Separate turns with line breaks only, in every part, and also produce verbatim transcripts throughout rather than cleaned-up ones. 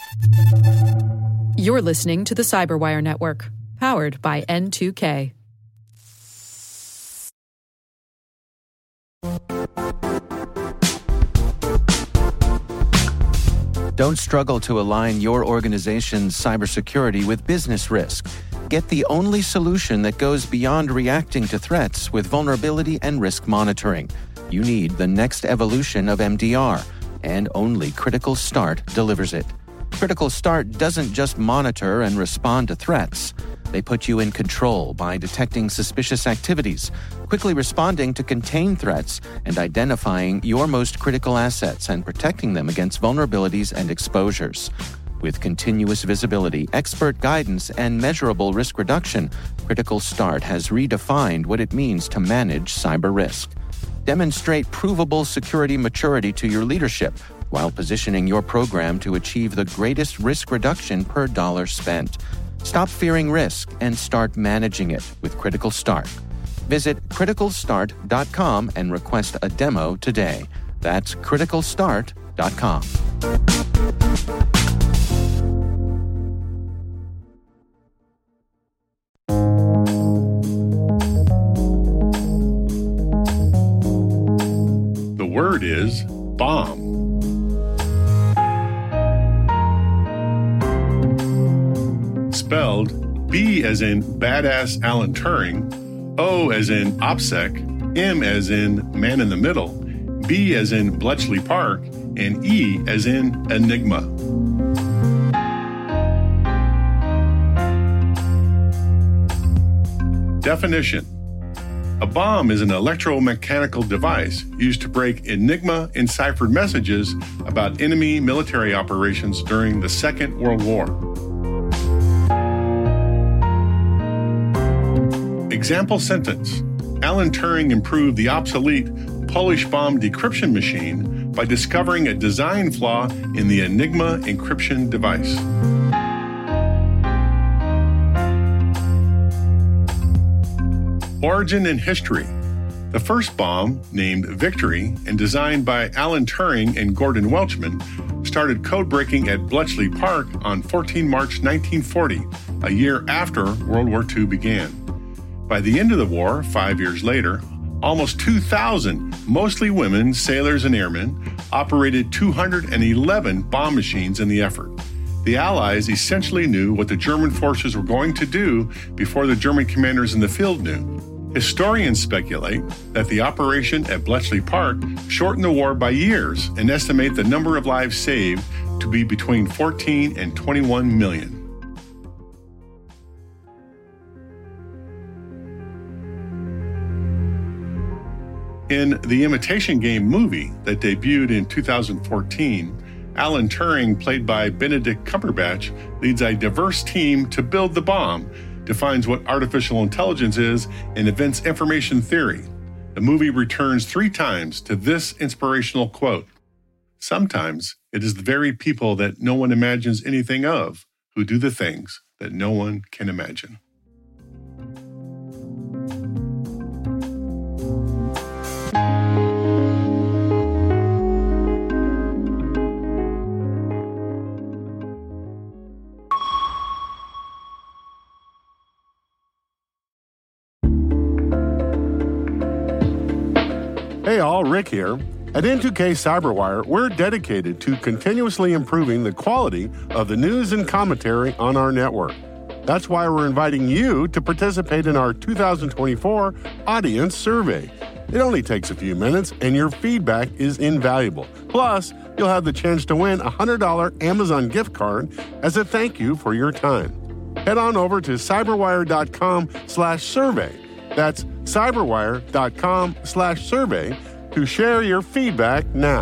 You're listening to the Cyberwire Network, powered by N two K.
Don't struggle to align your organization's cybersecurity with business risk. Get the only solution that goes beyond reacting to threats with vulnerability and risk monitoring. You need the next evolution of M D R, and only Critical Start delivers it. Critical Start doesn't just monitor and respond to threats. They put you in control by detecting suspicious activities, quickly responding to contain threats, and identifying your most critical assets and protecting them against vulnerabilities and exposures. With continuous visibility, expert guidance, and measurable risk reduction, Critical Start has redefined what it means to manage cyber risk. Demonstrate provable security maturity to your leadership while positioning your program to achieve the greatest risk reduction per dollar spent. Stop fearing risk and start managing it with Critical Start. Visit critical start dot com and request a demo today. That's critical start dot com.
The word is bomb. Spelled B as in badass Alan Turing, O as in OPSEC, M as in man in the middle, B as in Bletchley Park, and E as in enigma. Definition: a bomb is an electromechanical device used to break Enigma enciphered messages about enemy military operations during the Second World War. Example sentence: Alan Turing improved the obsolete Polish bomb decryption machine by discovering a design flaw in the Enigma encryption device. Origin and history. The first bomb, named Victory and designed by Alan Turing and Gordon Welchman, started code-breaking at Bletchley Park on the fourteenth of March nineteen forty, a year after World War Two began. By the end of the war, five years later, almost two thousand, mostly women, sailors and airmen, operated two hundred eleven bomb machines in the effort. The Allies essentially knew what the German forces were going to do before the German commanders in the field knew. Historians speculate that the operation at Bletchley Park shortened the war by years and estimate the number of lives saved to be between fourteen and twenty-one million. In The Imitation Game movie that debuted in two thousand fourteen, Alan Turing, played by Benedict Cumberbatch, leads a diverse team to build the bomb, defines what artificial intelligence is, and invents information theory. The movie returns three times to this inspirational quote: "Sometimes it is the very people that no one imagines anything of who do the things that no one can imagine." Hey all, Rick here. At N two K Cyberwire, we're dedicated to continuously improving the quality of the news and commentary on our network. That's why we're inviting you to participate in our two thousand twenty-four audience survey. It only takes a few minutes, and your feedback is invaluable. Plus, you'll have the chance to win a one hundred dollars Amazon gift card as a thank you for your time. Head on over to cyberwire.com slash survey. That's cyberwire.com slash survey to share your feedback now.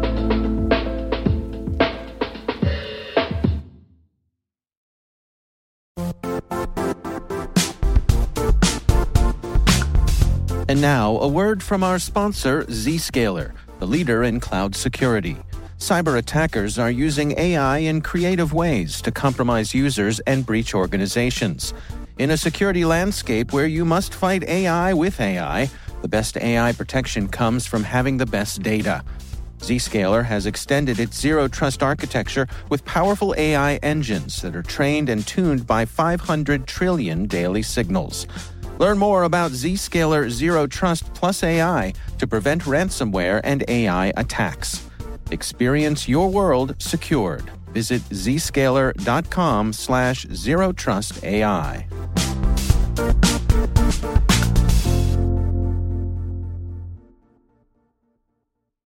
And now, a word from our sponsor, Zscaler, the leader in cloud security. Cyber attackers are using A I in creative ways to compromise users and breach organizations. In a security landscape where you must fight A I with A I, the best A I protection comes from having the best data. Zscaler has extended its Zero Trust architecture with powerful A I engines that are trained and tuned by five hundred trillion daily signals. Learn more about Zscaler Zero Trust plus A I to prevent ransomware and A I attacks. Experience your world secured. Visit zscaler.com slash zero trust AI.